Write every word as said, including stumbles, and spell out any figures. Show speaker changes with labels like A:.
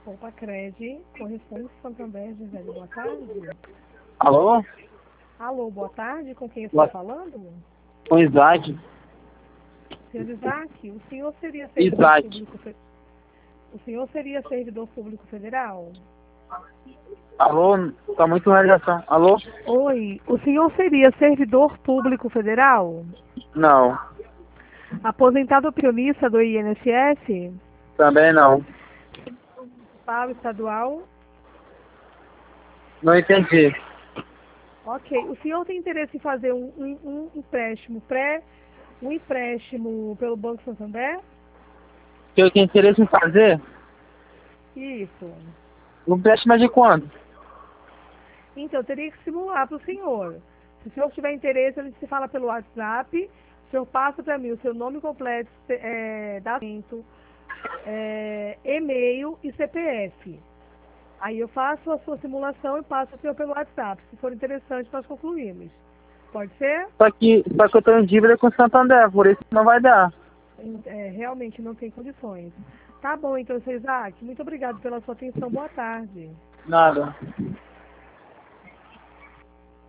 A: Compacred, corresponde Santander, José. Boa tarde.
B: Alô?
A: Alô, boa tarde. Com quem eu
B: Boa...
A: estou falando?
B: Com Isaac.
A: Senhor Isaac, o senhor seria servidor
B: Isaac.
A: público fe... O senhor seria servidor público federal?
B: Alô? Tá muito radiação. Alô?
A: Oi, o senhor seria servidor público federal?
B: Não.
A: Aposentado pensionista do I N S S?
B: Também não.
A: Municipal, estadual?
B: Não entendi.
A: Ok. O senhor tem interesse em fazer um, um, um empréstimo pré, um empréstimo pelo Banco Santander?
B: Se eu tenho interesse em fazer,
A: Isso.
B: o empréstimo é de quando?
A: Então, eu teria que simular para o senhor. Se o senhor tiver interesse, a gente se fala pelo WhatsApp. O senhor passa para mim o seu nome completo, é, datamento, é, e-mail e C P F. Aí eu faço a sua simulação e passo o senhor pelo WhatsApp. Se for interessante, nós concluímos. Pode ser?
B: Só que, só que eu tô em dívida com o Santander, por isso não vai dar.
A: É, realmente não tem condições. Tá bom, então, seu Isaac. Muito obrigado pela sua atenção. Boa tarde.
B: Nada.